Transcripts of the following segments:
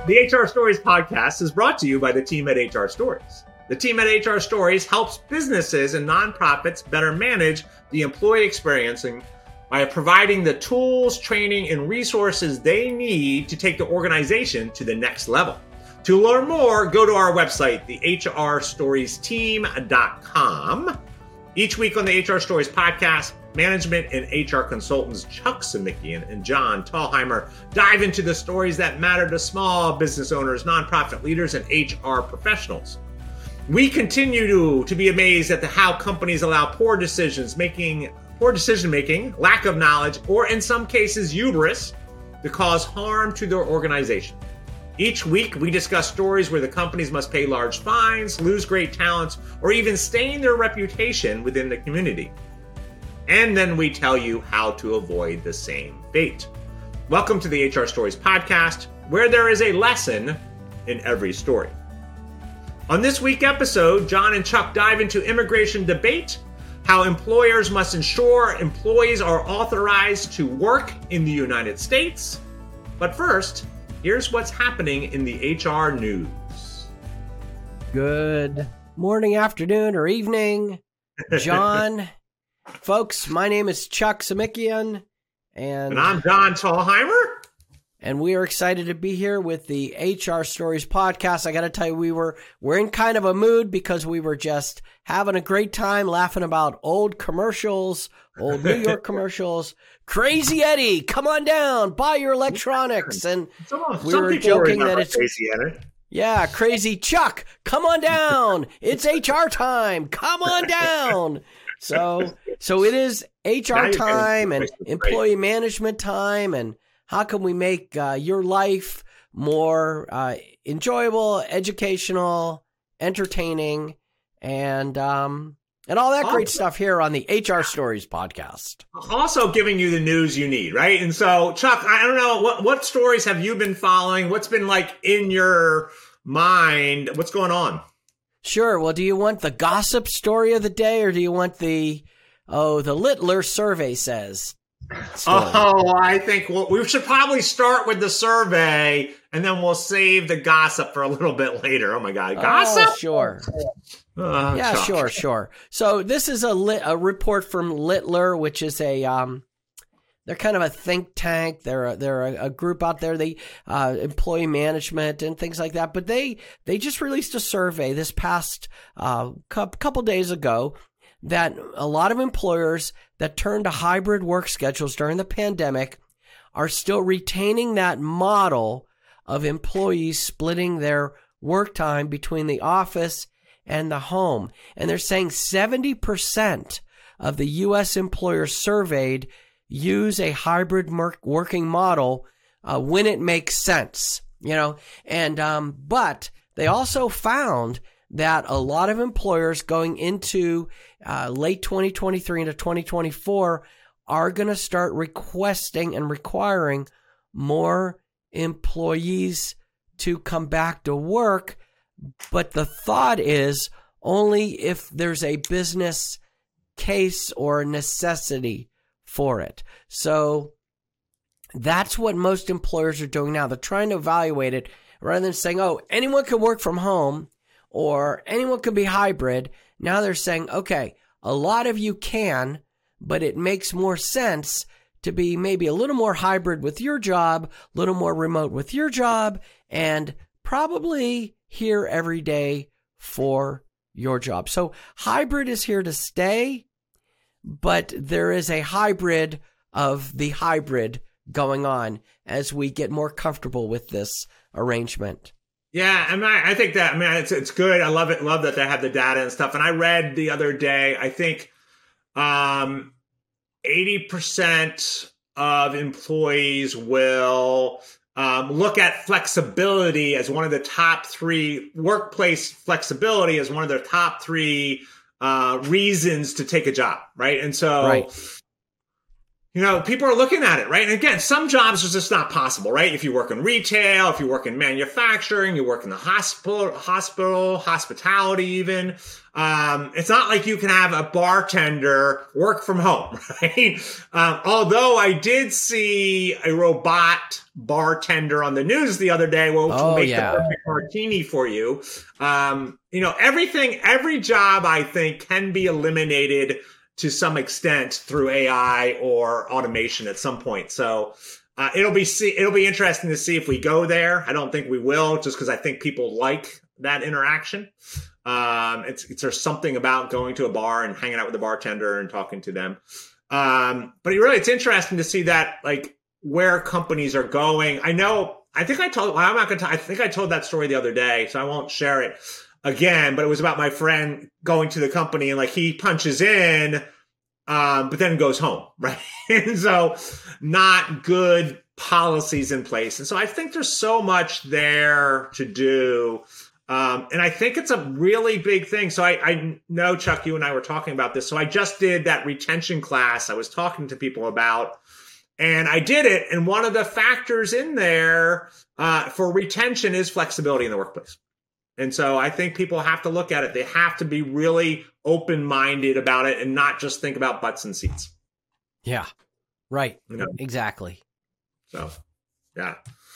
The HR Stories podcast is brought to you by the team at HR Stories. The team at HR Stories helps businesses and nonprofits better manage the employee experience by providing the tools, training, and resources they need to take the organization to the next level. To learn more, go to our website, thehrStoriesTeam.com. Each week on the HR Stories podcast, management and HR consultants Chuck Samikian and John Tallheimer dive into the stories that matter to small business owners, nonprofit leaders, and HR professionals. We continue to be amazed at how companies allow poor decision making, lack of knowledge, or in some cases, hubris, to cause harm to their organization. Each week, we discuss stories where the companies must pay large fines, lose great talents, or even stain their reputation within the community. And then we tell you how to avoid the same fate. Welcome to the HR Stories podcast, where there is a lesson in every story. On this week's episode, John and Chuck dive into immigration debate, how employers must ensure employees are authorized to work in the United States. But first, here's what's happening in the HR news. Good morning, afternoon, or evening, John. Folks, my name is Chuck Samikian. And I'm John Tallheimer. And we are excited to be here with the HR Stories podcast. I got to tell you, we're in kind of a mood because we were just having a great time laughing about old commercials, old New York commercials. Crazy Eddie, come on down, buy your electronics. And we were joking that it's Crazy Eddie. Yeah, Crazy Chuck, come on down. It's HR time. Come on down. So it is HR time and employee management time, and how can we make your life more enjoyable, educational, entertaining, and all that great stuff here on the HR Stories podcast. Also giving you the news you need, right? And so, Chuck, I don't know, what stories have you been following? What's been like in your mind? What's going on? Sure. Well, do you want the gossip story of the day, or do you want the Littler survey says story? I think we should probably start with the survey, and then we'll save the gossip for a little bit later. Oh, my God. Gossip? Oh, sure. Yeah, Chuck. sure. So this is a report from Littler, which is they're kind of a think tank. They're a group out there. They employee management and things like that. But they just released a survey this past couple days ago that a lot of employers that turned to hybrid work schedules during the pandemic are still retaining that model of employees splitting their work time between the office and the home. And they're saying 70% of the U.S. employers surveyed use a hybrid working model when it makes sense, and but they also found that a lot of employers going into late 2023 into 2024 are going to start requesting and requiring more employees to come back to work. But the thought is only if there's a business case or necessity for it. So that's what most employers are doing now. They're trying to evaluate it rather than saying, oh, anyone can work from home or anyone can be hybrid. Now they're saying, okay, a lot of you can, but it makes more sense to be maybe a little more hybrid with your job, a little more remote with your job, and probably here every day for your job. So hybrid is here to stay, but there is a hybrid of the hybrid going on as we get more comfortable with this arrangement. Yeah, I think that, it's good. I love it. Love that they have the data and stuff. And I read the other day, I think 80% of employees will look at flexibility as one of the top three, workplace flexibility as one of their top three reasons to take a job, right? And so People are looking at it, right? And again, some jobs are just not possible, right? If you work in retail, if you work in manufacturing, you work in the hospitality even. It's not like you can have a bartender work from home, right? Although I did see a robot bartender on the news the other day, which will make the perfect martini for you. Every job I think can be eliminated to some extent through AI or automation at some point. So it'll be interesting to see if we go there. I don't think we will, just because I think people like that interaction. There's something about going to a bar and hanging out with the bartender and talking to them. But it's interesting to see that, like, where companies are going. I think I told that story the other day, so I won't share it again, but it was about my friend going to the company and, like, he punches in, but then goes home, right? And so not good policies in place. And so I think there's so much there to do. And I think it's a really big thing. So I know, Chuck, you and I were talking about this. So I just did that retention class I was talking to people about, and I did it. And one of the factors in there for retention is flexibility in the workplace. And so I think people have to look at it. They have to be really open-minded about it and not just think about butts and seats. Yeah, right. Exactly. So, yeah.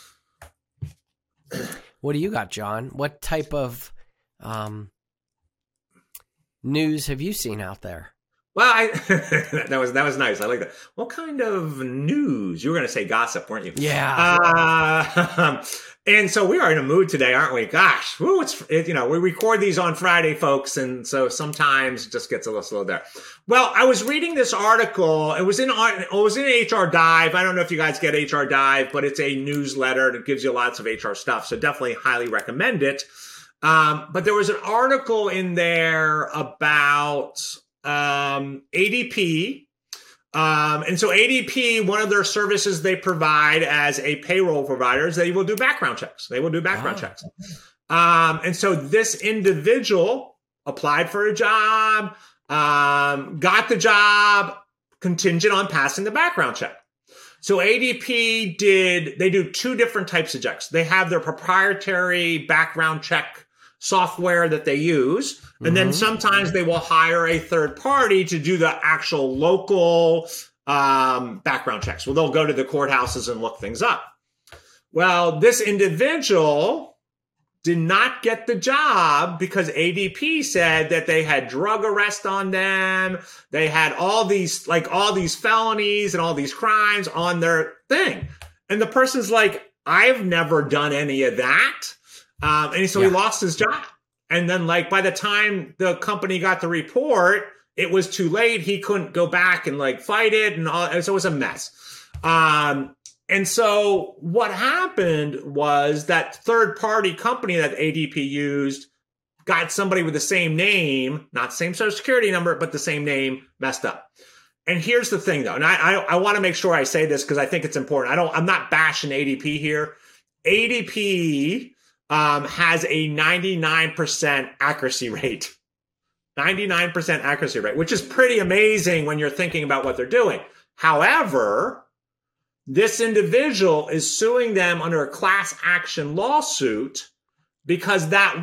What do you got, John? What type of news have you seen out there? Well, that was nice. I like that. What kind of news? You were going to say gossip, weren't you? Yeah. And so we are in a mood today, aren't we? Gosh, we record these on Friday, folks, and so sometimes it just gets a little slow there. Well, I was reading this article. It was in HR Dive. I don't know if you guys get HR Dive, but it's a newsletter that gives you lots of HR stuff. So definitely highly recommend it. But there was an article in there about ADP. And so ADP, one of their services they provide as a payroll provider is they will do background checks. Checks. And so this individual applied for a job, got the job contingent on passing the background check. So ADP they do two different types of checks. They have their proprietary background check software that they use. And then sometimes they will hire a third party to do the actual local background checks. Well, they'll go to the courthouses and look things up. Well, this individual did not get the job because ADP said that they had drug arrest on them. They had all these felonies and all these crimes on their thing. And the person's like, I've never done any of that. And so he lost his job. And then, like, by the time the company got the report, it was too late. He couldn't go back and, like, fight it. And all, so it was a mess. And so what happened was that third-party company that ADP used got somebody with the same name, not same social security number, but the same name, messed up. And here's the thing, though, and I want to make sure I say this because I think it's important. I'm not bashing ADP here. ADP has a 99% accuracy rate. 99% accuracy rate, which is pretty amazing when you're thinking about what they're doing. However, this individual is suing them under a class action lawsuit because that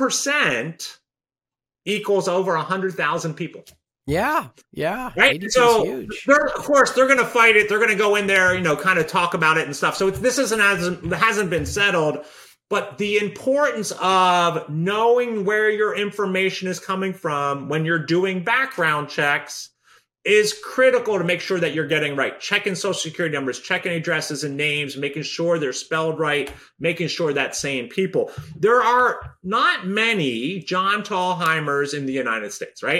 1% equals over 100,000 people. Yeah. Right. So of course they're going to fight it. They're going to go in there, kind of talk about it and stuff. So this hasn't been settled. But the importance of knowing where your information is coming from when you're doing background checks is critical to make sure that you're getting right. Checking social security numbers, checking addresses and names, making sure they're spelled right, making sure that's same people. There are not many John Tallheimers in the United States, right?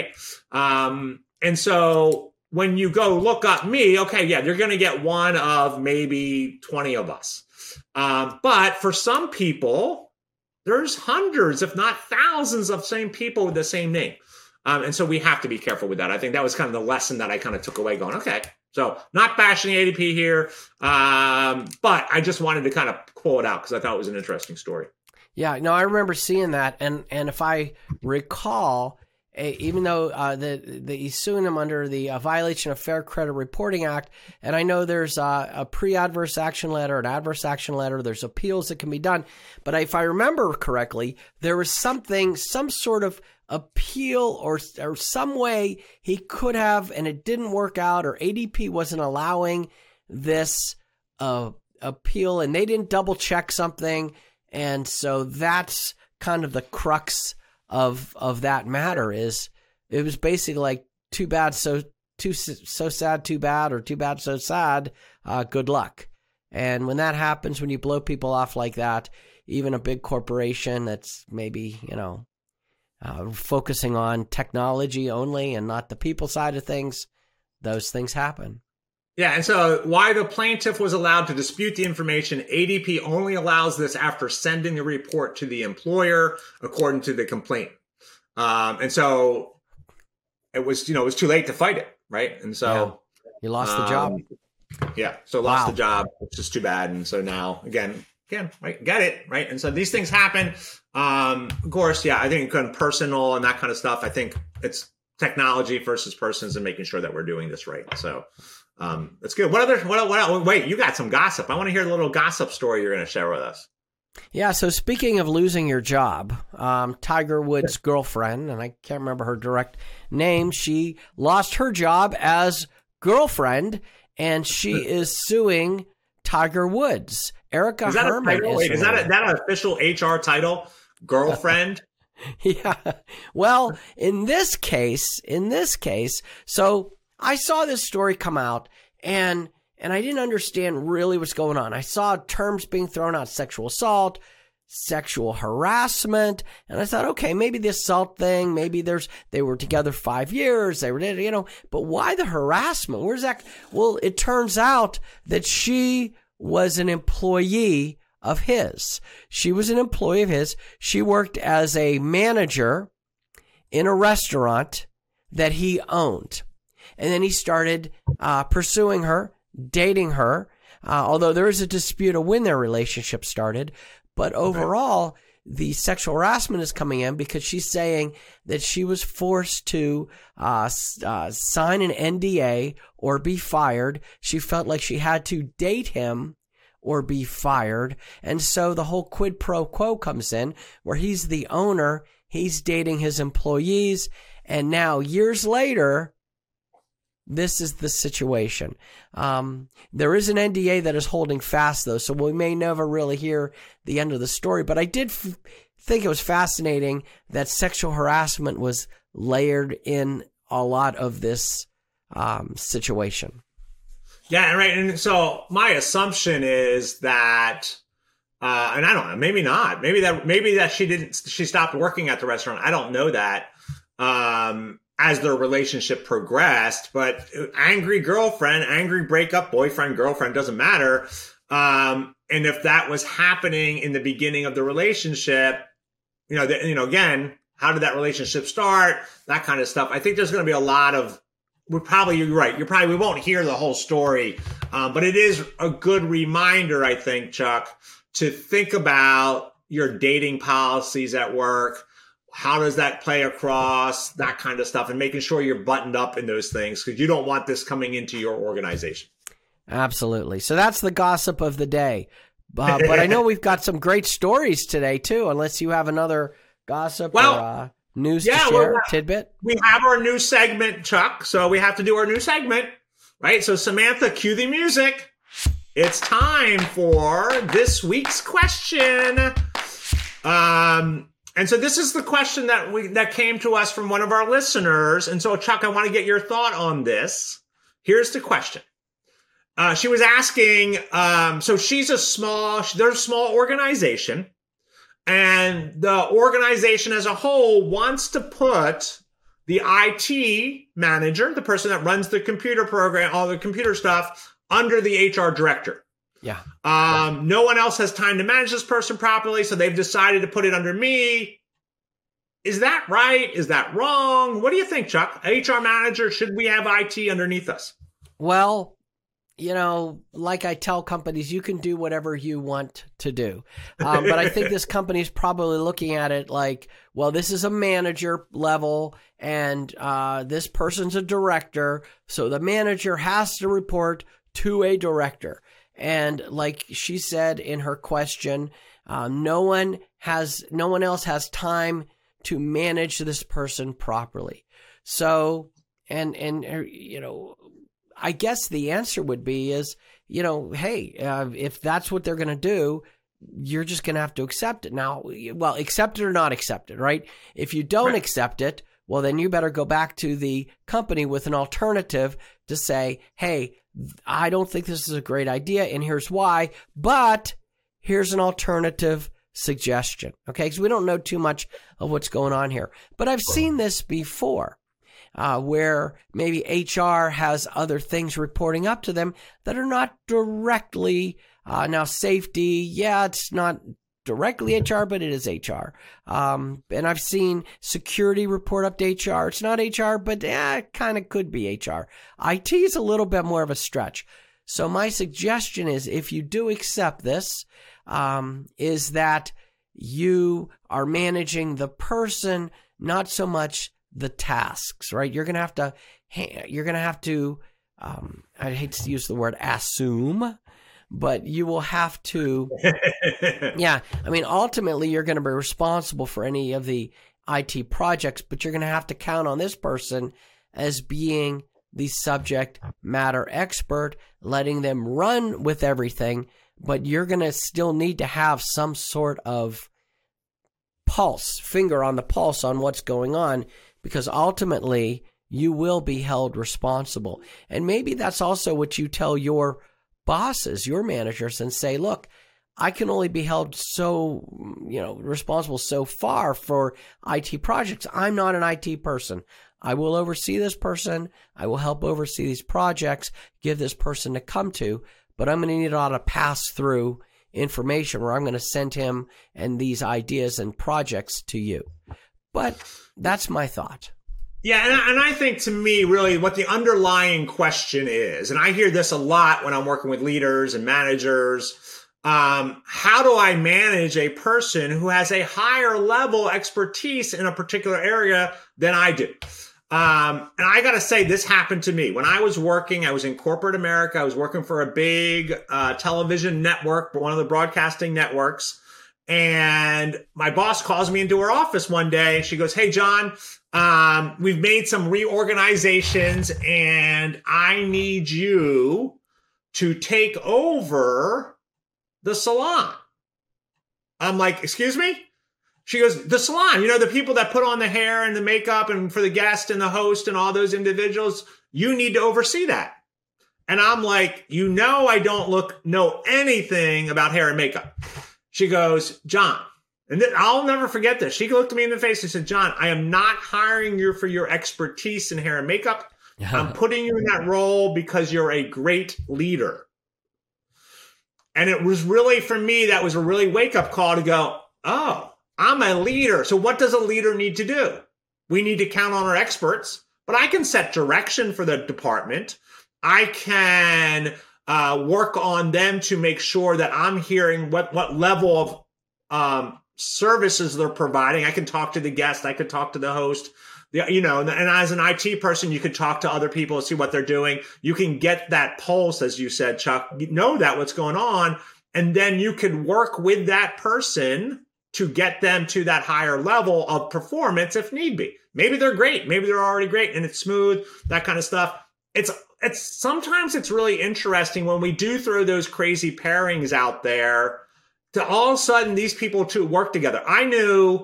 And so when you go look up me, okay, yeah, you're going to get one of maybe 20 of us. But for some people, there's hundreds, if not thousands of same people with the same name. And so we have to be careful with that. I think that was kind of the lesson that I kind of took away going, okay, so not bashing ADP here, but I just wanted to kind of pull it out because I thought it was an interesting story. Yeah, no, I remember seeing that. And if I recall, even though he's suing him under the violation of Fair Credit Reporting Act. And I know there's a pre-adverse action letter, an adverse action letter. There's appeals that can be done. But if I remember correctly, there was some sort of appeal or some way he could have, and it didn't work out, or ADP wasn't allowing this appeal, and they didn't double check something. And so that's kind of the crux of that matter. Is it was basically like too bad, so sad, too bad, or too bad, so sad, good luck. And when that happens, when you blow people off like that, even a big corporation that's maybe, focusing on technology only and not the people side of things, those things happen. Yeah, and so why the plaintiff was allowed to dispute the information, ADP only allows this after sending the report to the employer, according to the complaint. And so it was too late to fight it, right? And so you lost the job. Yeah, so lost the job, which is too bad. And so now, again, right, get it, right? And so these things happen. Of course, I think personal and that kind of stuff, I think it's technology versus persons and making sure that we're doing this right. So that's good. Wait, you got some gossip. I want to hear the little gossip story you're going to share with us. Yeah, so speaking of losing your job, Tiger Woods' girlfriend, and I can't remember her direct name, she lost her job as girlfriend, and she is suing Tiger Woods. Erica Herman is that an official HR title? Girlfriend? Yeah. Well, in this case, so I saw this story come out, and I didn't understand really what's going on. I saw terms being thrown out: sexual assault, sexual harassment, and I thought, okay, maybe the assault thing, maybe they were together 5 years, they were, but why the harassment? Where's that? Well, it turns out that she was an employee of his. She was an employee of his. She worked as a manager in a restaurant that he owned. And then he started pursuing her, dating her, although there is a dispute of when their relationship started. But overall, the sexual harassment is coming in because she's saying that she was forced to sign an NDA or be fired. She felt like she had to date him or be fired. And so the whole quid pro quo comes in, where he's the owner, he's dating his employees, and now years later, this is the situation. There is an NDA that is holding fast, though, so we may never really hear the end of the story. But I did think it was fascinating that sexual harassment was layered in a lot of this situation. Yeah, right. And so my assumption is that, and I don't know, maybe not. Maybe that she stopped working at the restaurant. I don't know that. As their relationship progressed, but angry girlfriend, angry breakup, boyfriend, girlfriend, doesn't matter. And if that was happening in the beginning of the relationship, again, how did that relationship start? That kind of stuff. I think there's going to be a lot of, you're right. We won't hear the whole story. But it is a good reminder, I think, Chuck, to think about your dating policies at work. How does that play across, that kind of stuff, and making sure you're buttoned up in those things, because you don't want this coming into your organization. Absolutely. So that's the gossip of the day. But I know we've got some great stories today, too, unless you have another gossip or news to share, tidbit. We have our new segment, Chuck, so we have to do our new segment, right? So Samantha, cue the music. It's time for this week's question. And so this is the question that came to us from one of our listeners. And so, Chuck, I want to get your thought on this. Here's the question. She was asking, so they're a small organization, and the organization as a whole wants to put the IT manager, the person that runs the computer program, all the computer stuff, under the HR director. Yeah. No one else has time to manage this person properly, so they've decided to put it under me. Is that right? Is that wrong? What do you think, Chuck? HR manager, should we have IT underneath us? Well, like I tell companies, you can do whatever you want to do. But I think this company is probably looking at it like, well, this is a manager level and this person's a director. So the manager has to report to a director. And like she said in her question, no one else has time to manage this person properly. So, and I guess the answer would be is, hey, if that's what they're going to do, you're just going to have to accept it. Now, well, accept it or not accept it, right? If you don't accept it, well, then you better go back to the company with an alternative to say, hey, I don't think this is a great idea, and here's why, but here's an alternative suggestion, okay? Because we don't know too much of what's going on here. But I've seen this before. Where maybe HR has other things reporting up to them that are not directly, now safety, it's not directly HR, but it is HR. And I've seen security report up to HR. It's not HR, but it kind of could be HR. IT is a little bit more of a stretch. So my suggestion is, if you do accept this, is that you are managing the person, not so much the tasks, right? You're going to have to, I hate to use the word assume, but you will have to, ultimately you're going to be responsible for any of the IT projects, but you're going to have to count on this person as being the subject matter expert, letting them run with everything, but you're going to still need to have some sort of finger on the pulse on what's going on, because ultimately you will be held responsible. And maybe that's also what you tell your bosses, your managers, and say, look, I can only be held responsible so far for IT projects. I'm not an IT person. I will oversee this person. I will help oversee these projects, give this person to come to, but I'm going to need a lot of pass-through information, where I'm going to send him and these ideas and projects to you. But that's my thought. Yeah, and I think, to me, really what the underlying question is, and I hear this a lot when I'm working with leaders and managers, how do I manage a person who has a higher level expertise in a particular area than I do? And I got to say, this happened to me. When I was in corporate America. I was working for a big television network, one of the broadcasting networks. And my boss calls me into her office one day. She goes, hey, John, we've made some reorganizations and I need you to take over the salon. I'm like, excuse me? She goes, the salon, the people that put on the hair and the makeup and for the guest and the host and all those individuals, you need to oversee that. And I'm like, I don't know anything about hair and makeup. She goes, John, and I'll never forget this. She looked me in the face and said, John, I am not hiring you for your expertise in hair and makeup. I'm putting you in that role because you're a great leader. And it was really, for me, that was a really wake-up call to go, oh, I'm a leader. So what does a leader need to do? We need to count on our experts, but I can set direction for the department. I can work on them to make sure that I'm hearing what level of services they're providing. I can talk to the guest. I could talk to the host. And as an IT person, you could talk to other people and see what they're doing. You can get that pulse, as you said, Chuck. You know what's going on. And then you could work with that person to get them to that higher level of performance if need be. Maybe they're great. Maybe they're already great and it's smooth, that kind of stuff. It's sometimes it's really interesting when we do throw those crazy pairings out there to all of a sudden these people two work together. I knew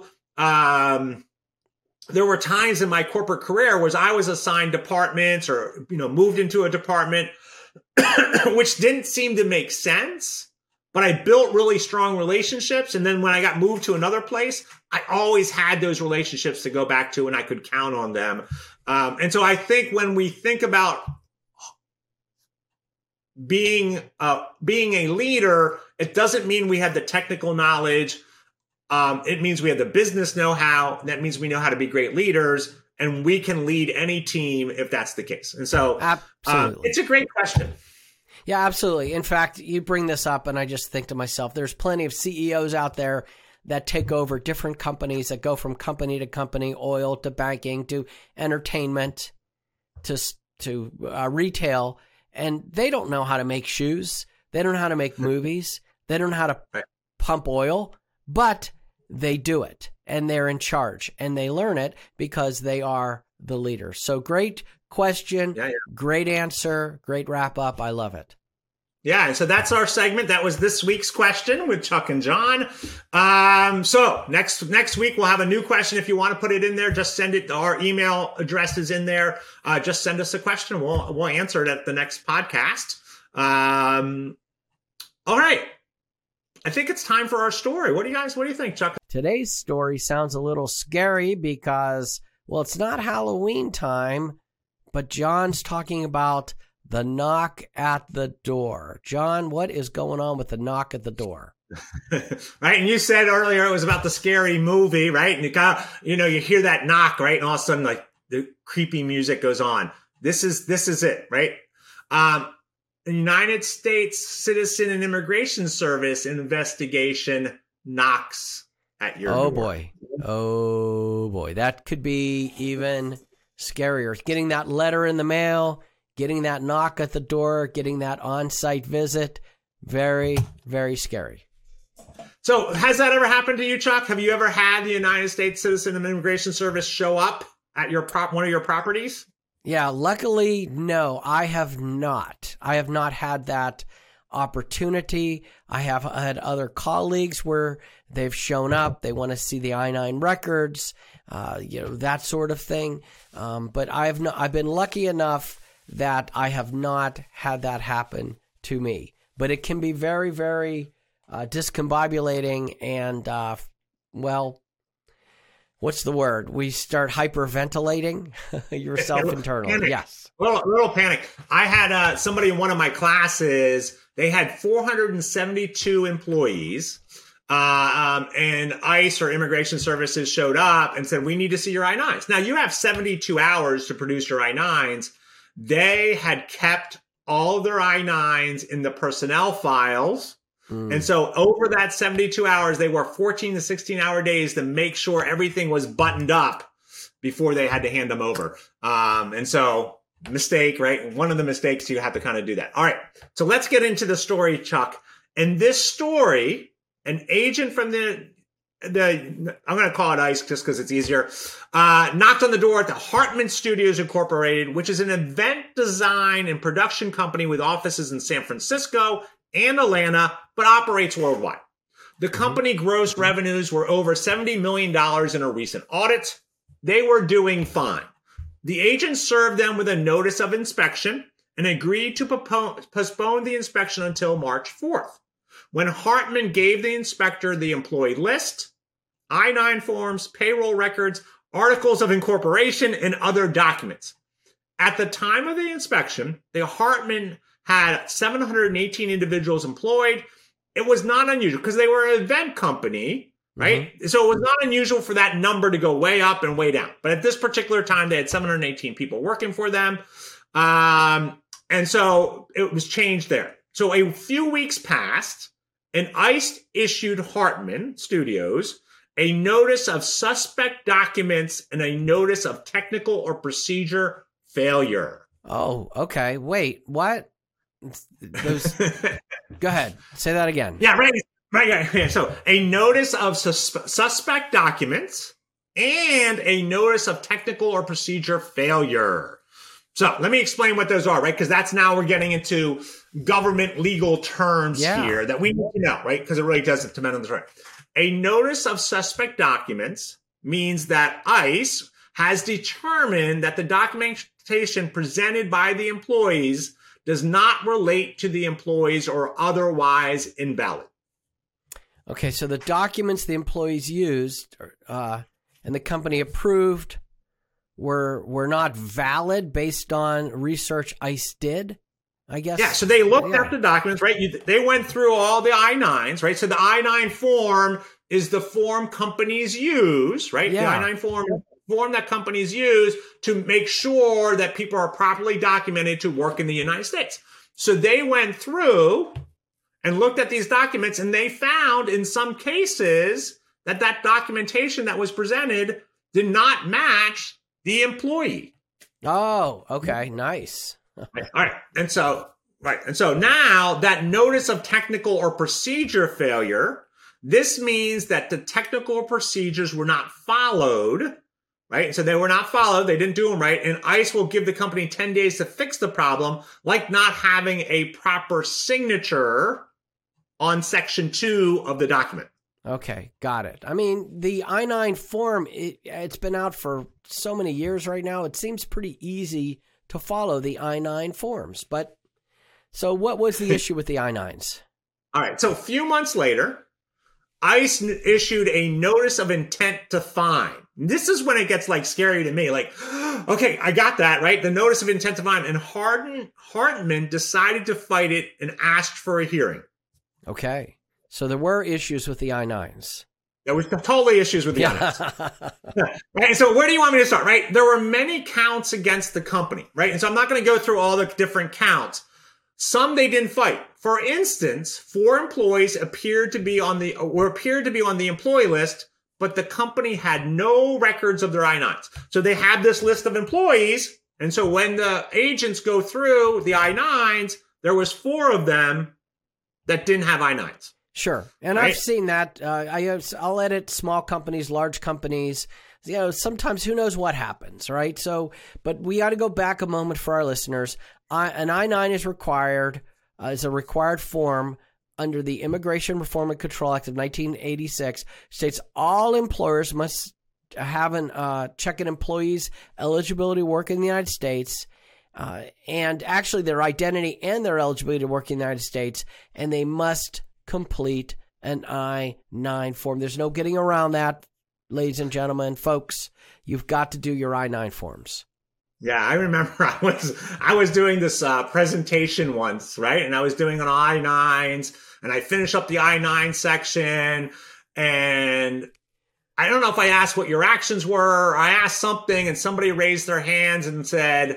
there were times in my corporate career where I was assigned departments or, moved into a department, which didn't seem to make sense, but I built really strong relationships. And then when I got moved to another place, I always had those relationships to go back to and I could count on them. And so I think when we think about being a leader, it doesn't mean we have the technical knowledge. It means we have the business know-how. That means we know how to be great leaders, and we can lead any team if that's the case. And so absolutely, it's a great question. Yeah, absolutely. In fact, you bring this up and I just think to myself, there's plenty of CEOs out there that take over different companies that go from company to company, oil to banking to entertainment to retail, and they don't know how to make shoes. They don't know how to make movies. They don't know how to pump oil, but they do it, and they're in charge, and they learn it because they are the leader. So great question, great answer, great wrap up. I love it. Yeah, and so that's our segment. That was this week's question with Chuck and John. So next week we'll have a new question. If you want to put it in there, just send it. Our email address is in there. Just send us a question. We'll answer it at the next podcast. All right. I think it's time for our story. What do you think, Chuck? Today's story sounds a little scary because, well, it's not Halloween time, but John's talking about the knock at the door. John, what is going on with the knock at the door? Right. And you said earlier it was about the scary movie, right? And you hear that knock, right? And all of a sudden, like, the creepy music goes on. This is it, right? The United States Citizen and Immigration Service investigation knocks at your door. Oh boy. That could be even scarier. Getting that letter in the mail, getting that knock at the door, getting that on-site visit. Very, very scary. So has that ever happened to you, Chuck? Have you ever had the United States Citizen and Immigration Service show up at one of your properties? Yeah, luckily, no, I have not. I have not had that opportunity. I have had other colleagues where they've shown up. They want to see the I-9 records, that sort of thing. But I've been lucky enough that I have not had that happen to me. But it can be very, very discombobulating and, what's the word? We start hyperventilating yourself internally. Panic. Yes. A little panic. I had somebody in one of my classes, they had 472 employees, and ICE or Immigration Services showed up and said, we need to see your I-9s. Now, you have 72 hours to produce your I-9s. They had kept all of their I-9s in the personnel files. And so over that 72 hours, they worked 14 to 16-hour days to make sure everything was buttoned up before they had to hand them over. And so mistake, right? One of the mistakes, you have to kind of do that. All right. So let's get into the story, Chuck. In this story, an agent from the I'm going to call it ICE just because it's easier, knocked on the door at the Hartman Studios Incorporated, which is an event design and production company with offices in San Francisco and Atlanta, but operates worldwide. The company gross revenues were over $70 million in a recent audit. They were doing fine. The agent served them with a notice of inspection and agreed to postpone the inspection until March 4th, when Hartman gave the inspector the employee list, I-9 forms, payroll records, articles of incorporation, and other documents. At the time of the inspection, the Hartman had 718 individuals employed. It was not unusual because they were an event company, right? Mm-hmm. So it was not unusual for that number to go way up and way down. But at this particular time, they had 718 people working for them. And so it was changed there. So a few weeks passed, and ICE issued Hartman Studios a notice of suspect documents and a notice of technical or procedure failure. Oh, okay. Wait, what? Go ahead. Say that again. Yeah, right. Yeah. So a notice of suspect documents and a notice of technical or procedure failure. So let me explain what those are, right? Because that's now we're getting into government legal terms here that we need to know, right? Because it really doesn't depend on the right. A notice of suspect documents means that ICE has determined that the documentation presented by the employees does not relate to the employees or otherwise invalid. Okay, so the documents the employees used and the company approved were not valid based on research ICE did, I guess? Yeah, so they looked at the documents, right? They went through all the I-9s, right? So the I-9 form is the form companies use, right? Yeah. The I-9 form that companies use to make sure that people are properly documented to work in the United States. So they went through and looked at these documents, and they found in some cases that documentation that was presented did not match the employee. Oh, okay. Nice. All right. And so now that notice of technical or procedure failure, this means that the technical procedures were not followed, right? So they were not followed. They didn't do them right. And ICE will give the company 10 days to fix the problem, like not having a proper signature on Section 2 of the document. Okay, got it. I mean, the I-9 form, it's been out for so many years right now. It seems pretty easy to follow the I-9 forms. But so what was the issue with the I-9s? All right, so a few months later, ICE issued a notice of intent to fine. This is when it gets like scary to me. Like, okay, I got that, right? The notice of intent to fine. And Hartman decided to fight it and asked for a hearing. Okay. So there were issues with the I-9s. There was totally issues with the I-9s. Right? So where do you want me to start, right? There were many counts against the company, right? And so I'm not going to go through all the different counts. Some they didn't fight. For instance, 4 employees appeared to be on the employee list, but the company had no records of their I-9s. So they had this list of employees, and so when the agents go through the I-9s, there was 4 of them that didn't have I-9s. Sure. And right? I've seen that. I'll edit small companies, large companies. You know, sometimes who knows what happens, right? So, but we got to go back a moment for our listeners. An I-9 is required, is a required form under the Immigration Reform and Control Act of 1986. States all employers must have check an employee's eligibility to work in the United States. And actually their identity and their eligibility to work in the United States, and they must complete an I-9 form. There's no getting around that, ladies and gentlemen, folks. You've got to do your I-9 forms. Yeah, I remember I was doing this presentation once, right? And I was doing an I-9s, and I finished up the I-9 section, and I don't know if I asked what your actions were, or I asked something, and somebody raised their hands and said,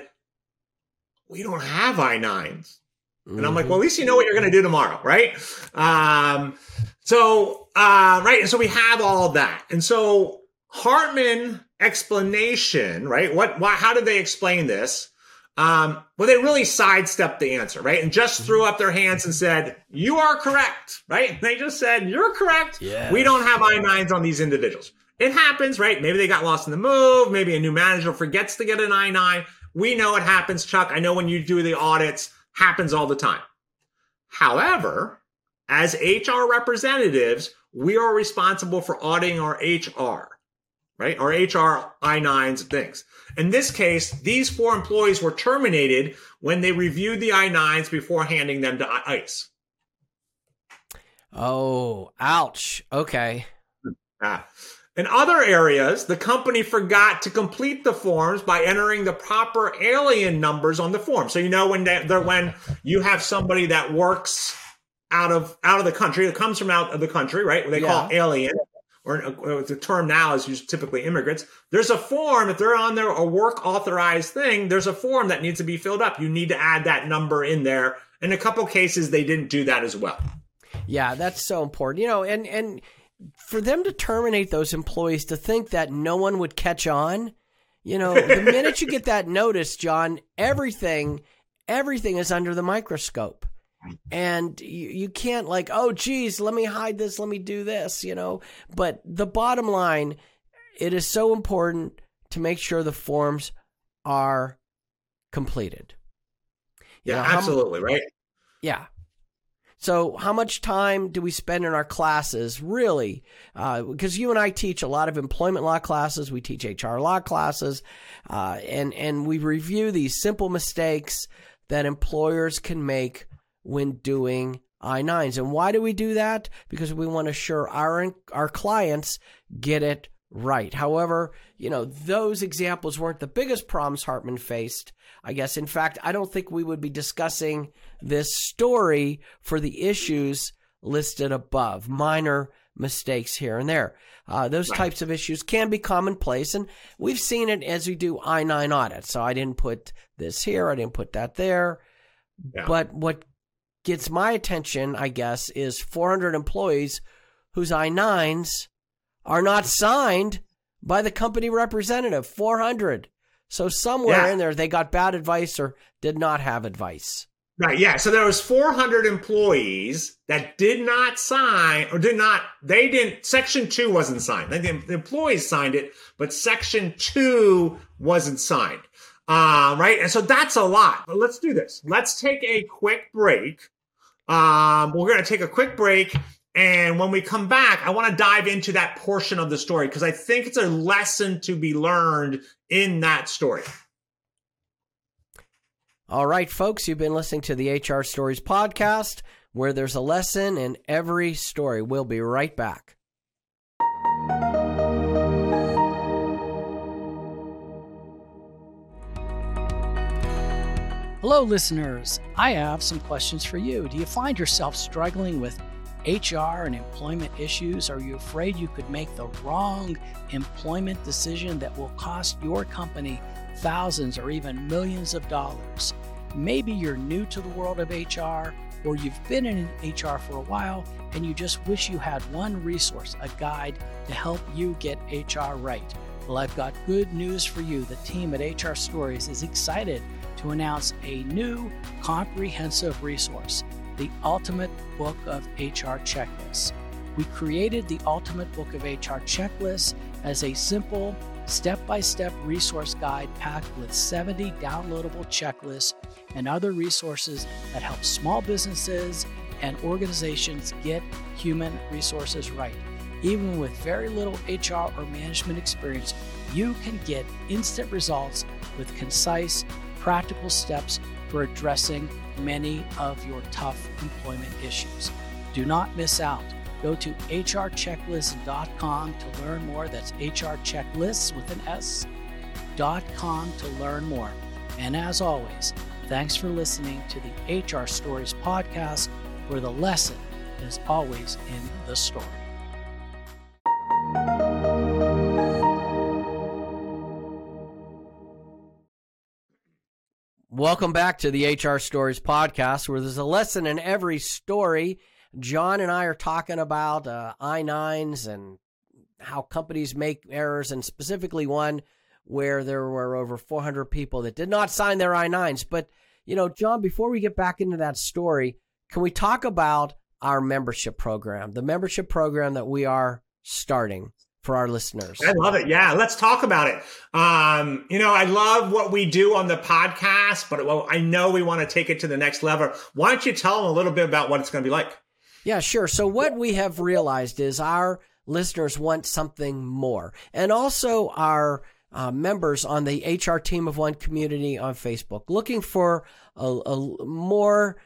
we don't have I-9s. And I'm like, well, at least you know what you're going to do tomorrow, right? Right. And so we have all of that. And so Hartman explanation, right? How did they explain this? Well, they really sidestepped the answer, right? And just threw up their hands and said, you are correct, right? They just said, you're correct. Yeah. We don't have I-9s on these individuals. It happens, right? Maybe they got lost in the move. Maybe a new manager forgets to get an I-9. We know it happens, Chuck. I know when you do the audits, happens all the time. However, as HR representatives, we are responsible for auditing our HR, right? Our HR I-9s and things. In this case, these 4 employees were terminated when they reviewed the I-9s before handing them to ICE. Oh, ouch. Okay. In other areas, the company forgot to complete the forms by entering the proper alien numbers on the form. So, you know, when you have somebody that works out of the country, that comes from out of the country, right? What they call alien, or the term now is used typically immigrants. There's a form, if they're on there, a work authorized thing, there's a form that needs to be filled up. You need to add that number in there. In a couple cases, they didn't do that as well. Yeah, that's so important. You know, and for them to terminate those employees, to think that no one would catch on, you know, the minute you get that notice, John, everything is under the microscope. And you can't like, oh, geez, let me hide this, let me do this, you know. But the bottom line, it is so important to make sure the forms are completed. Yeah, absolutely, right? Yeah. So how much time do we spend in our classes, really? Because you and I teach a lot of employment law classes. We teach HR law classes. And we review these simple mistakes that employers can make when doing I-9s. And why do we do that? Because we want to assure our clients get it right. However, you know, those examples weren't the biggest problems Hartman faced, I guess. In fact, I don't think we would be discussing this story for the issues listed above. Minor mistakes here and there. Those types of issues can be commonplace, and we've seen it as we do I-9 audits. So I didn't put this here, I didn't put that there. Yeah. But what gets my attention, I guess, is 400 employees whose I-9s are not signed by the company representative. 400. So somewhere in there, they got bad advice or did not have advice. Right, yeah. So there was 400 employees that did not sign or Section 2 wasn't signed. The employees signed it, but Section 2 wasn't signed. Right? And so that's a lot. But let's do this. Let's take a quick break. We're going to take a quick break. And when we come back, I want to dive into that portion of the story because I think it's a lesson to be learned in that story. All right, folks, you've been listening to the HR Stories podcast, where there's a lesson in every story. We'll be right back. Hello, listeners. I have some questions for you. Do you find yourself struggling with HR and employment issues? Are you afraid you could make the wrong employment decision that will cost your company thousands or even millions of dollars? Maybe you're new to the world of HR, or you've been in HR for a while and you just wish you had one resource, a guide to help you get HR right. Well, I've got good news for you. The team at HR Stories is excited to announce a new comprehensive resource, the Ultimate Book of HR Checklists. We created the Ultimate Book of HR Checklists as a simple, step-by-step resource guide packed with 70 downloadable checklists and other resources that help small businesses and organizations get human resources right. Even with very little HR or management experience, you can get instant results with concise, practical steps for addressing many of your tough employment issues. Do not miss out. Go to hrchecklist.com to learn more. That's hrchecklists with an S.com to learn more. And as always, thanks for listening to the HR Stories podcast, where the lesson is always in the story. Welcome back to the HR Stories podcast, where there's a lesson in every story. John and I are talking about I-9s and how companies make errors, and specifically one where there were over 400 people that did not sign their I-9s. But, you know, John, before we get back into that story, can we talk about our membership program, the membership program that we are starting for our listeners? I love it. Yeah, let's talk about it. I love what we do on the podcast, but I know we want to take it to the next level. Why don't you tell them a little bit about what it's going to be like? Yeah, sure. So what we have realized is our listeners want something more. And also our members on the HR Team of One community on Facebook, looking for a more,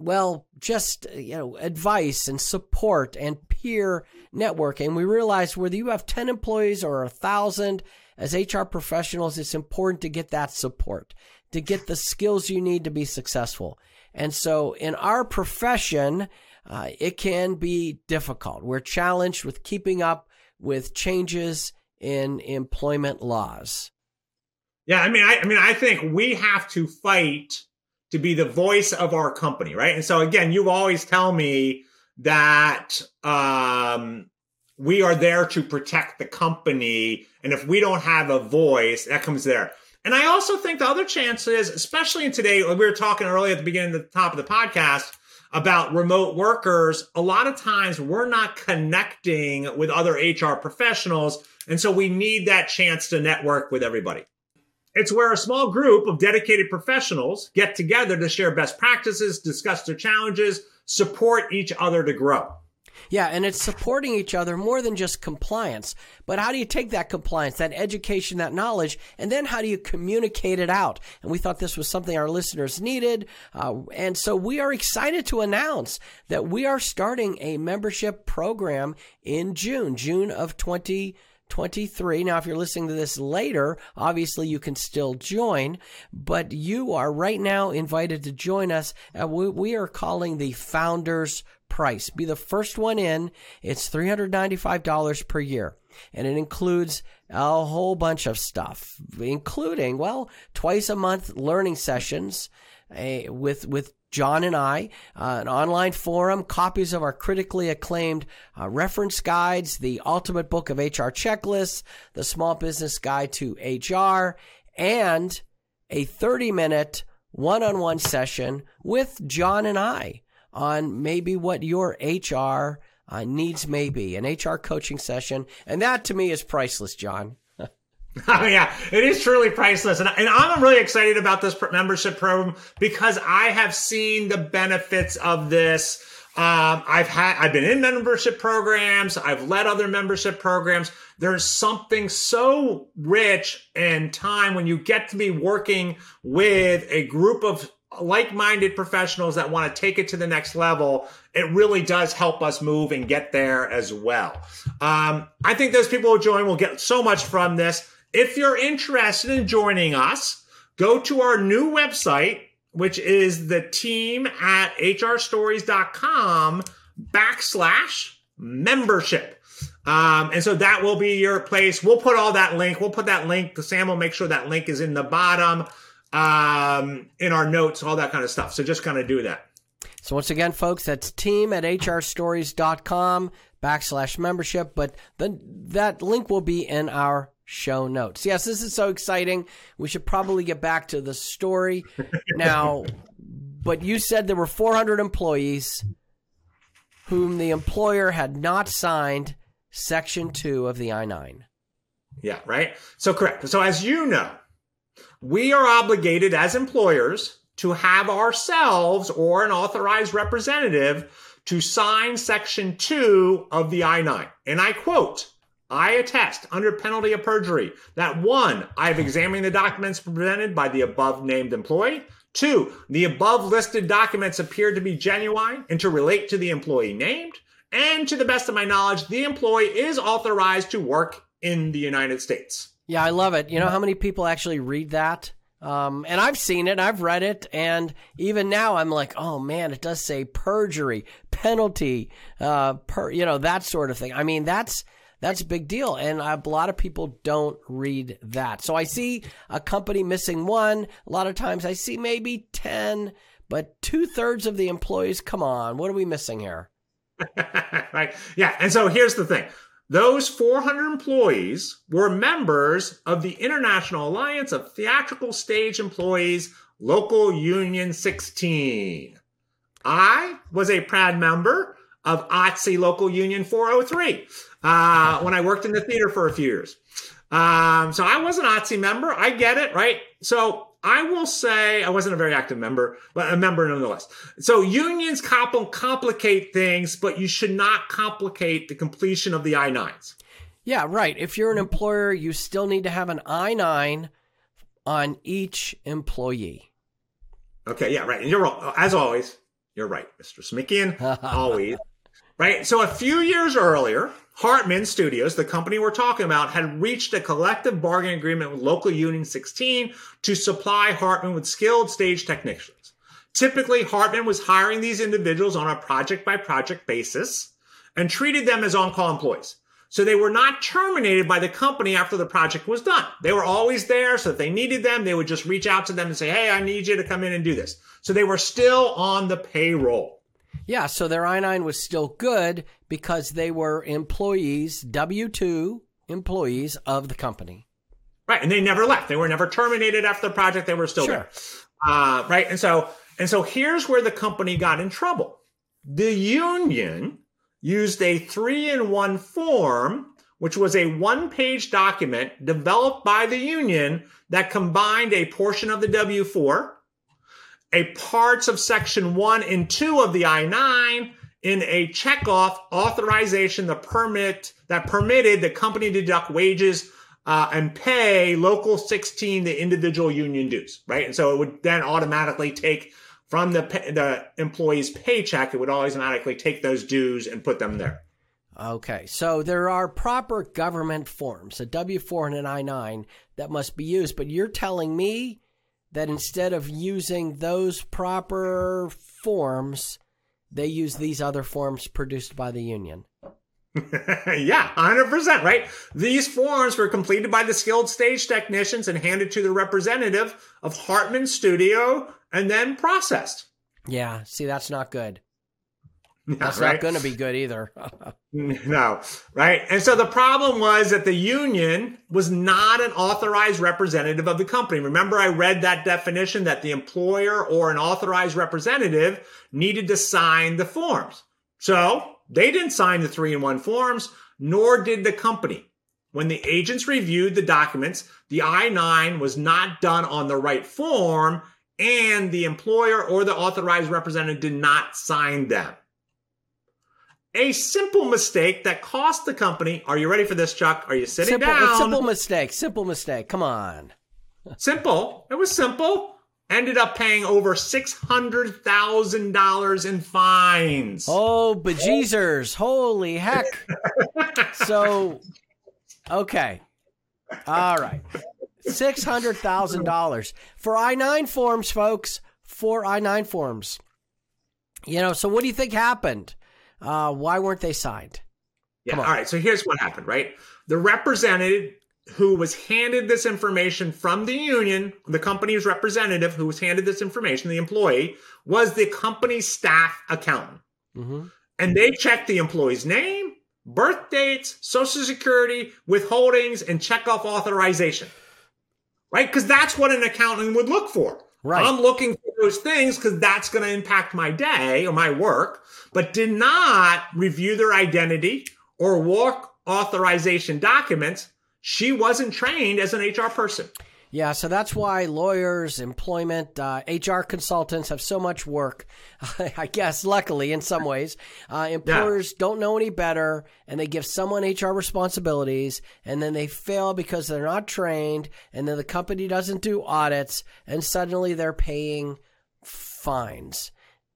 advice and support and peer networking. We realize whether you have 10 employees or 1,000, as HR professionals, it's important to get that support, to get the skills you need to be successful. And so in our profession, it can be difficult. We're challenged with keeping up with changes in employment laws. Yeah, I think we have to fight to be the voice of our company, right? And so again, you always tell me that we are there to protect the company, and if we don't have a voice, that comes there. And I also think the other chance is, especially in today, we were talking earlier at the beginning, the top of the podcast, about remote workers. A lot of times we're not connecting with other HR professionals, and so we need that chance to network with everybody. It's where a small group of dedicated professionals get together to share best practices, discuss their challenges, support each other to grow. Yeah, and it's supporting each other more than just compliance. But how do you take that compliance, that education, that knowledge, and then how do you communicate it out? And we thought this was something our listeners needed. And so we are excited to announce that we are starting a membership program in June of 2023. Now, if you're listening to this later, obviously you can still join, but you are right now invited to join us at what we are calling the Founders Price. Be the first one in. It's $395 per year, and it includes a whole bunch of stuff, including, twice a month learning sessions, with John and I, an online forum, copies of our critically acclaimed reference guides, the Ultimate Book of HR Checklists, the Small Business Guide to HR, and a 30-minute one-on-one session with John and I on maybe what your HR needs may be, an HR coaching session. And that to me is priceless, John. Oh, yeah, it is truly priceless. And I'm really excited about this membership program because I have seen the benefits of this. I've been in membership programs. I've led other membership programs. There's something so rich in time when you get to be working with a group of like-minded professionals that want to take it to the next level. It really does help us move and get there as well. I think those people who join will get so much from this. If you're interested in joining us, go to our new website, which is the team at hrstories.com/membership. And so that will be your place. We'll put all that link. We'll put that link. Sam will make sure that link is in the bottom, in our notes, all that kind of stuff. So just kind of do that. So once again, folks, that's team at hrstories.com/membership. But that link will be in our show notes. Yes, this is so exciting. We should probably get back to the story now. But you said there were 400 employees whom the employer had not signed Section 2 of the I-9. Yeah, right? So correct. So as you know, we are obligated as employers to have ourselves or an authorized representative to sign Section 2 of the I-9. And I quote, I attest under penalty of perjury that 1, I have examined the documents presented by the above named employee. 2, the above listed documents appear to be genuine and to relate to the employee named. And to the best of my knowledge, the employee is authorized to work in the United States. Yeah, I love it. You know how many people actually read that? And I've seen it, I've read it, and even now I'm like, oh man, it does say perjury, penalty, that sort of thing. I mean, that's a big deal, and a lot of people don't read that. So I see a company missing one. A lot of times I see maybe 10, but 2/3 of the employees, come on, what are we missing here? Right. Yeah, and so here's the thing. Those 400 employees were members of the International Alliance of Theatrical Stage Employees, Local Union 16. I was a proud member of OTC Local Union 403 when I worked in the theater for a few years. So I was an OTC member. I get it, right? So I will say I wasn't a very active member, but a member nonetheless. So unions complicate things, but you should not complicate the completion of the I-9s. Yeah, right. If you're an employer, you still need to have an I-9 on each employee. Okay, yeah, right. And you're as always, you're right, Mr. Smickian, always. Right. So a few years earlier, Hartman Studios, the company we're talking about, had reached a collective bargaining agreement with Local Union 16 to supply Hartman with skilled stage technicians. Typically, Hartman was hiring these individuals on a project-by-project basis and treated them as on-call employees. So they were not terminated by the company after the project was done. They were always there, so if they needed them, they would just reach out to them and say, hey, I need you to come in and do this. So they were still on the payroll. Yeah, so their I-9 was still good because they were employees, W-2 employees of the company. Right, and they never left. They were never terminated after the project. They were still there. Right, and so here's where the company got in trouble. The union used a 3-in-1 form, which was a one-page document developed by the union that combined a portion of the W-4, a parts of Section 1 and 2 of the I-9 in a checkoff authorization, the permit that permitted the company to deduct wages and pay Local 16 the individual union dues, right? And so it would then automatically take from the employee's paycheck, it would always automatically take those dues and put them there. Okay, so there are proper government forms, a W-4 and an I-9 that must be used, but you're telling me that instead of using those proper forms, they use these other forms produced by the union. Yeah, 100%, right? These forms were completed by the skilled stage technicians and handed to the representative of Hartman Studio and then processed. Yeah, see, that's not good. Yeah, That's right? not going to be good either. No, right? And so the problem was that the union was not an authorized representative of the company. Remember, I read that definition that the employer or an authorized representative needed to sign the forms. So they didn't sign the 3-in-1 forms, nor did the company. When the agents reviewed the documents, the I-9 was not done on the right form, and the employer or the authorized representative did not sign them. A simple mistake that cost the company. Are you ready for this, Chuck? Are you sitting down? Simple mistake. Come on. Simple. It was simple. Ended up paying over $600,000 in fines. Oh, bejeezers. Holy heck. So, okay. All right. $600,000 for I-9 forms, folks. For I-9 forms. So what do you think happened? Why weren't they signed? Yeah. All right. So here's what happened, right? The representative who was handed this information from the union, the company's representative who was handed this information, the employee, was the company's staff accountant. Mm-hmm. And they checked the employee's name, birth dates, social security, withholdings, and check off authorization. Right? Because that's what an accountant would look for. Right. I'm looking for those things because that's going to impact my day or my work, but did not review their identity or work authorization documents. She wasn't trained as an HR person. Yeah, so that's why lawyers, employment, HR consultants have so much work, I guess, luckily, in some ways. Employers don't know any better, and they give someone HR responsibilities, and then they fail because they're not trained, and then the company doesn't do audits, and suddenly they're paying fines.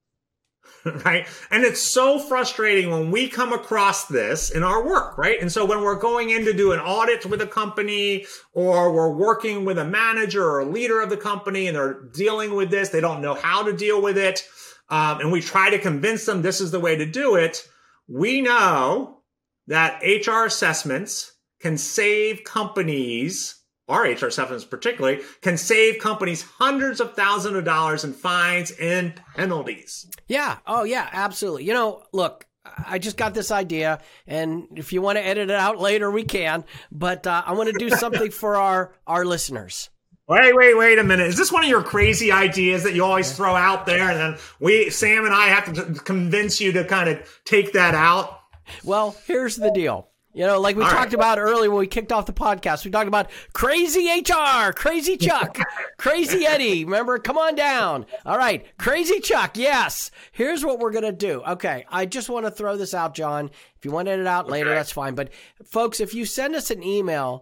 Right? And it's so frustrating when we come across this in our work, right? And so when we're going in to do an audit with a company, or we're working with a manager or a leader of the company and they're dealing with this, they don't know how to deal with it. And we try to convince them this is the way to do it. We know that HR assessments can save companies, our HR assessments particularly, can save companies hundreds of thousands of dollars in fines and penalties. Yeah. Oh, yeah, absolutely. Look, I just got this idea, and if you want to edit it out later, we can. But I want to do something for our listeners. Wait a minute. Is this one of your crazy ideas that you always throw out there, and then Sam and I have to convince you to kind of take that out? Well, here's the deal. Like we talked about earlier when we kicked off the podcast, we talked about crazy HR, crazy Chuck, crazy Eddie. Remember? Come on down. All right. Crazy Chuck. Yes. Here's what we're going to do. Okay. I just want to throw this out, John. If you want to edit it out later, that's fine. But folks, if you send us an email,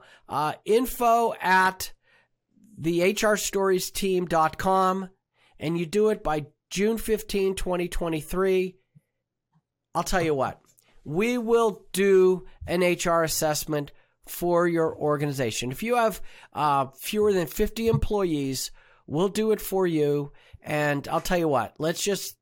info@theHRstoriesteam.com, and you do it by June 15, 2023, I'll tell you what. We will do an HR assessment for your organization. If you have fewer than 50 employees, we'll do it for you. And I'll tell you what, let's just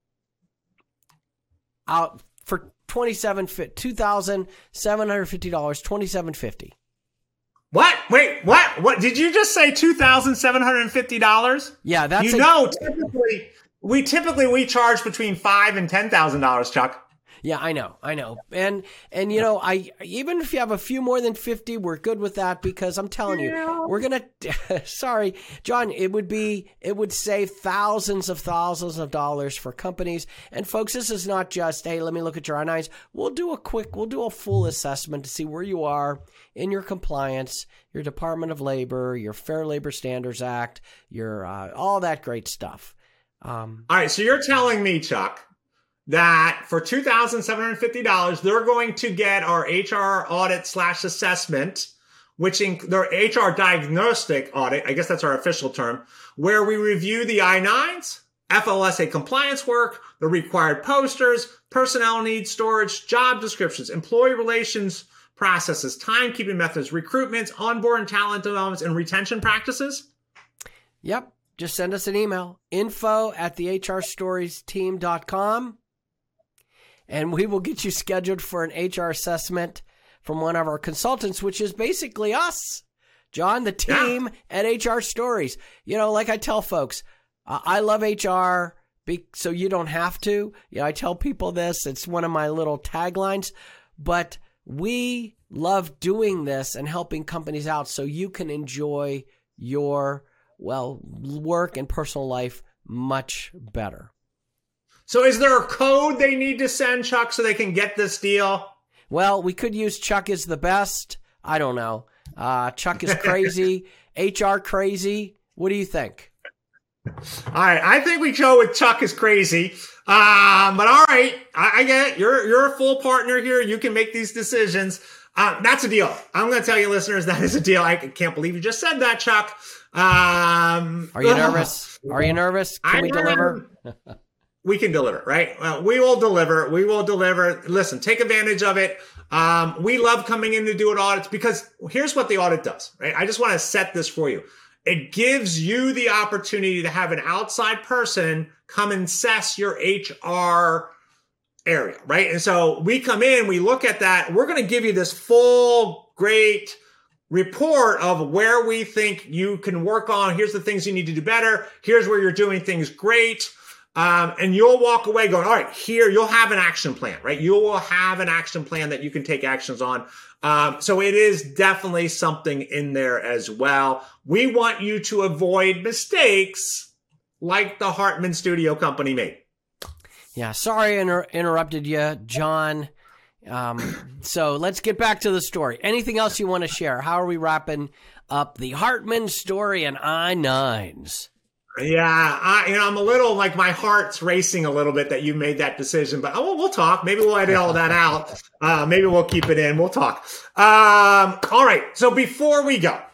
out for $2,750, $2,750. What? Wait, what? What did you just say? $2,750? Yeah, that's typically we charge between $5,000 and $10,000, Chuck. Yeah, I know. And I even if you have a few more than 50, we're good with that, because I'm telling you, we're going to sorry, John, it would save thousands of dollars for companies. And folks, this is not just, hey, let me look at your I-9s. We'll do a full assessment to see where you are in your compliance, your Department of Labor, your Fair Labor Standards Act, your all that great stuff. All right, so you're telling me, Chuck, that for $2,750, they're going to get our HR audit / assessment, which their HR diagnostic audit, I guess that's our official term, where we review the I-9s, FLSA compliance work, the required posters, personnel needs storage, job descriptions, employee relations processes, timekeeping methods, recruitments, onboarding talent developments, and retention practices? Yep. Just send us an email, info@theHRstoriesteam.com. and we will get you scheduled for an HR assessment from one of our consultants, which is basically us, John, the team at HR Stories. You know, like I tell folks, I love HR, so you don't have to. You know, I tell people this. It's one of my little taglines. But we love doing this and helping companies out so you can enjoy your, work and personal life much better. So is there a code they need to send, Chuck, so they can get this deal? Well, we could use Chuck is the best. I don't know. Chuck is crazy. HR crazy. What do you think? All right, I think we go with Chuck is crazy. But all right, I get it. You're a full partner here. You can make these decisions. That's a deal. I'm going to tell you, listeners, that is a deal. I can't believe you just said that, Chuck. Are you nervous? Are you nervous? Can we deliver? We can deliver, right? We will deliver. We will deliver. Listen, take advantage of it. We love coming in to do audits because here's what the audit does, right? I just want to set this for you. It gives you the opportunity to have an outside person come and assess your HR area, right? And so we come in, we look at that. We're going to give you this full, great report of where we think you can work on. Here's the things you need to do better. Here's where you're doing things great. And you'll walk away going, all right, here, you'll have an action plan, right? You will have an action plan that you can take actions on. So it is definitely something in there as well. We want you to avoid mistakes like the Hartman Studio Company made. Yeah, sorry I interrupted you, John. So let's get back to the story. Anything else you want to share? How are we wrapping up the Hartman story and I-9s? Yeah, I'm a little like my heart's racing a little bit that you made that decision, but we'll talk. Maybe we'll edit all that out. Maybe we'll keep it in. We'll talk. All right. So before we go,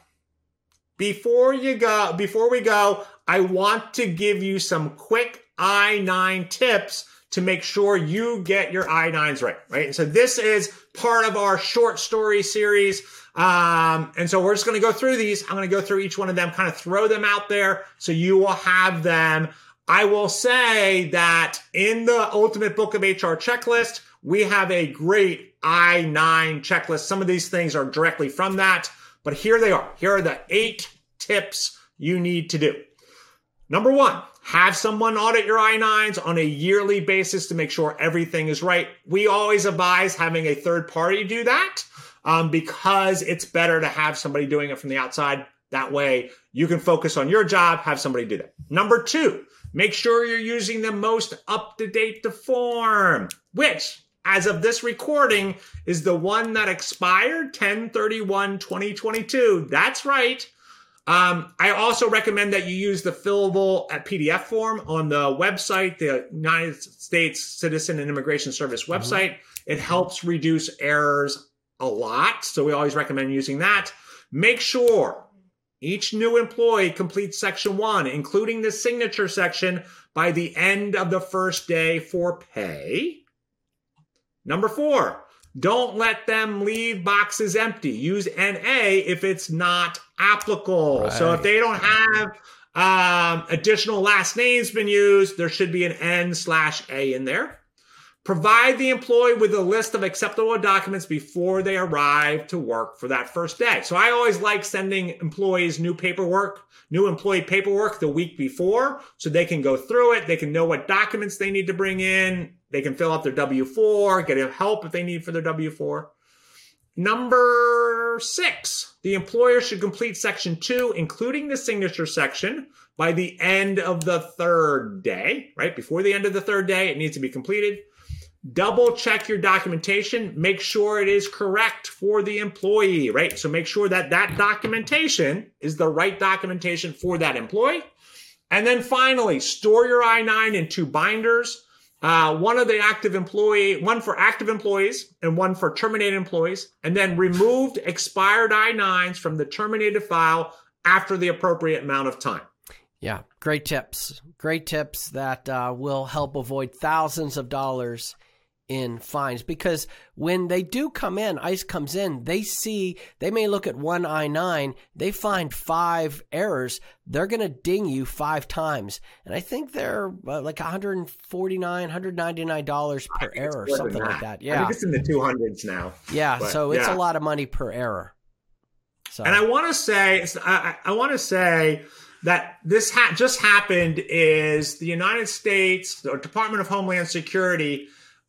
I want to give you some quick I-9 tips to make sure you get your I-9s right? And so this is part of our short story series. And so we're just going to go through these. I'm going to go through each one of them, kind of throw them out there so you will have them. I will say that in the Ultimate Book of HR Checklist, we have a great I-9 checklist. Some of these things are directly from that, but here they are. Here are the 8 tips you need to do. Number 1, have someone audit your I-9s on a yearly basis to make sure everything is right. We always advise having a third party do that because it's better to have somebody doing it from the outside. That way you can focus on your job, have somebody do that. Number 2, make sure you're using the most up-to-date form, which, as of this recording, is the one that expired 10/31/2022. That's right. I also recommend that you use the fillable PDF form on the website, the United States Citizen and Immigration Service website. It helps reduce errors a lot, so we always recommend using that. Make sure each new employee completes Section 1, including the signature section, by the end of the first day for pay. Number 4, don't let them leave boxes empty. Use NA if it's not applicable. Right. So if they don't have additional last names been used, there should be an N/A in there. Provide the employee with a list of acceptable documents before they arrive to work for that first day. So I always like sending employees new employee paperwork the week before so they can go through it. They can know what documents they need to bring in. They can fill out their W-4, get help if they need for their W-4. Number 6, the employer should complete Section 2, including the signature section, by the end of the 3rd day, right? Before the end of the 3rd day, it needs to be completed. Double check your documentation. Make sure it is correct for the employee, right? So make sure that that documentation is the right documentation for that employee. And then finally, store your I-9 in 2 binders. One for active employees and one for terminated employees, and then removed expired I-9s from the terminated file after the appropriate amount of time. Yeah, great tips. Great tips that will help avoid thousands of dollars in fines, because when they do come in, ICE comes in, they may look at one I-9, they find 5 errors, they're going to ding you 5 times. And I think they're like $149, $199 per error, something like that. Yeah. I think it's in the 200s now. Yeah. But, so it's a lot of money per error. So. And I want to say, that this just happened is the United States, the Department of Homeland Security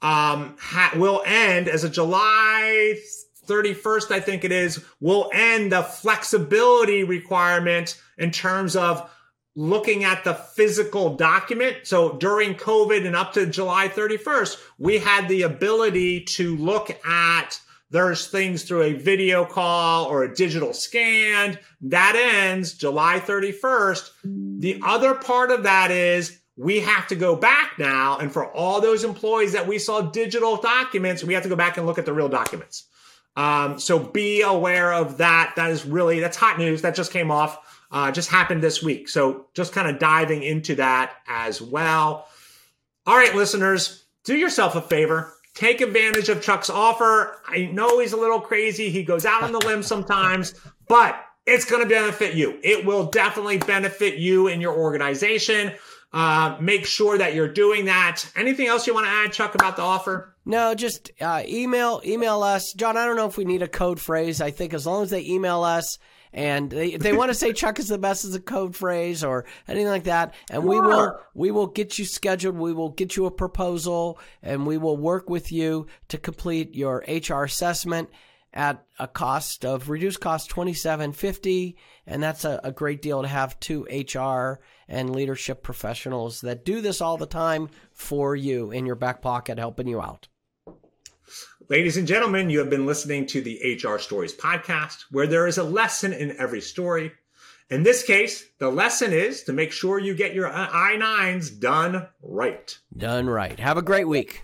will end as of July 31st, I think it is, will end the flexibility requirement in terms of looking at the physical document. So during COVID and up to July 31st, we had the ability to look at there's things through a video call or a digital scan. That ends July 31st. The other part of that is we have to go back now. And for all those employees that we saw digital documents, we have to go back and look at the real documents. So be aware of that. That's hot news. That just came off, just happened this week. So just kind of diving into that as well. All right, listeners, do yourself a favor. Take advantage of Chuck's offer. I know he's a little crazy. He goes out on the limb sometimes, but it's going to benefit you. It will definitely benefit you and your organization. Make sure that you're doing that. Anything else you want to add, Chuck, about the offer? No, just email us. John, I don't know if we need a code phrase. I think as long as they email us and they want to say Chuck is the best as a code phrase or anything like that, and sure. we will get you scheduled. We will get you a proposal, and we will work with you to complete your HR assessment at a reduced cost $27.50, and that's a great deal to have 2 HR and leadership professionals that do this all the time for you in your back pocket, helping you out. Ladies and gentlemen, you have been listening to the HR Stories podcast, where there is a lesson in every story. In this case, the lesson is to make sure you get your I-9s done right. Done right. Have a great week.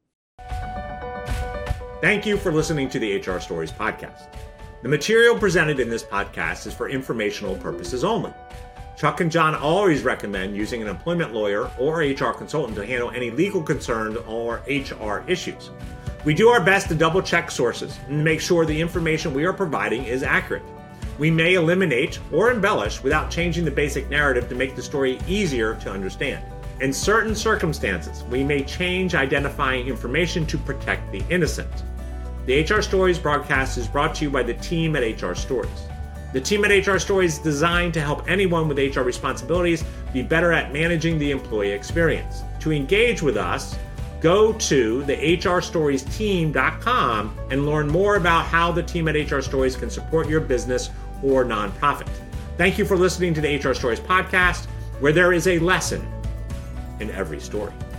Thank you for listening to the HR Stories podcast. The material presented in this podcast is for informational purposes only. Chuck and John always recommend using an employment lawyer or HR consultant to handle any legal concerns or HR issues. We do our best to double check sources and make sure the information we are providing is accurate. We may eliminate or embellish without changing the basic narrative to make the story easier to understand. In certain circumstances, we may change identifying information to protect the innocent. The HR Stories broadcast is brought to you by the team at HR Stories. The team at HR Stories is designed to help anyone with HR responsibilities be better at managing the employee experience. To engage with us, go to the hrstoriesteam.com and learn more about how the team at HR Stories can support your business or nonprofit. Thank you for listening to the HR Stories podcast, where there is a lesson in every story.